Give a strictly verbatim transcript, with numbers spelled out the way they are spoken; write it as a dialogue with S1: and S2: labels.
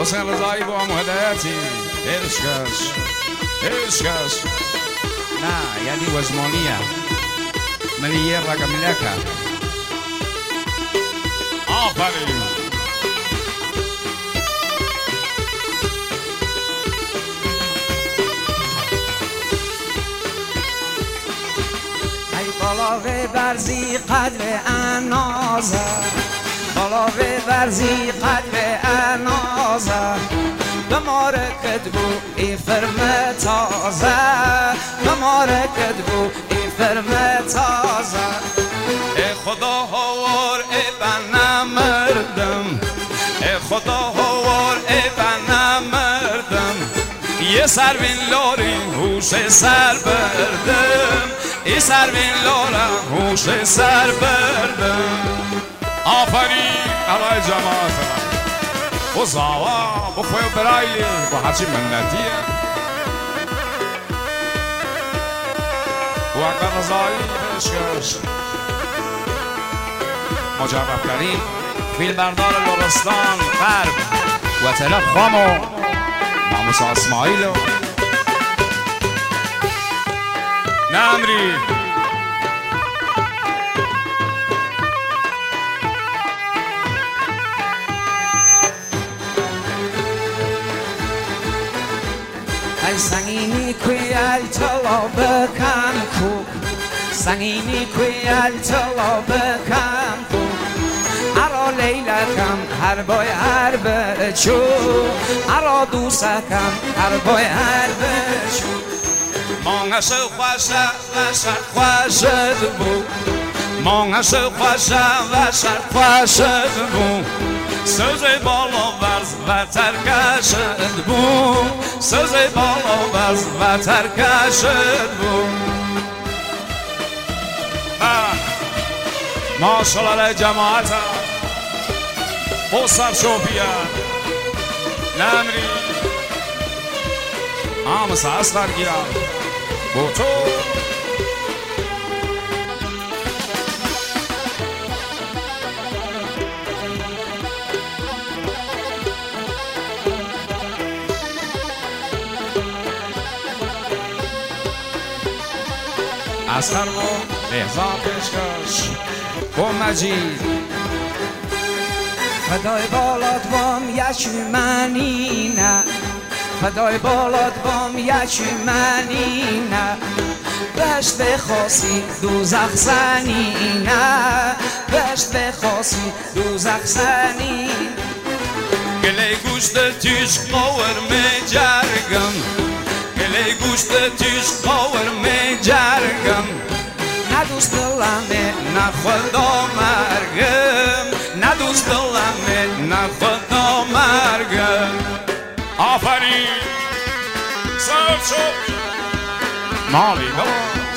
S1: حسین رضایی با هم هدایتی عشقش عشقش نه یعنی وزمانیه ملیه رقم ملکه آفرین
S2: بالاوه برزی قدر انازه بالاوه برزی قدر انازه بماره کدبو ای فرم تازه بماره کدبو ای فرم تازه
S1: ای خدا هوار ای بنا مردم ای خدا هوار ای بنا مردم یه سروین لاری هوش سر بردم ای سروین لارم هوش سر بردم آفرین علای جماعت من بزاوا بفوی برایی با هرچی منتیه و اقل رضایی عشقش مجرب کریم فیلم بردار لرستان غرب و طلب خامو ماموس اسماعیلو نمری
S2: ای سنگینی کویل طلا بکن کو سنگینی کویل طلا بکن کو ارا لیلکم هر بای هر بچو ارا دوستکم هر بای هر بچو
S1: Många så skärsa, värsar skärset bo Många så skärsa, värsar skärset bo Sözü bol och vars, vätar kanset bo Sözü bol och vars, vätar kanset bo Maşallah cemaata Bosar şopiya Namri Ağamız aslar giya بوتو اصغر و لحظه پیشکش با مجید
S2: فدای بالات بام یکی منی نه فدای بالات بام یکی منی نه بهشت بخواسی دوزخ زنی نه بهشت بخواسی دوزخ زنی
S1: گله گوشت تیش قاور می جرگم گله گوشت تیش قاور می جرگم
S2: نه دوست دلمه
S1: نه خدا مرگم نه دوست دلمه نه خدا مرگم آفرین سر شد مالی دار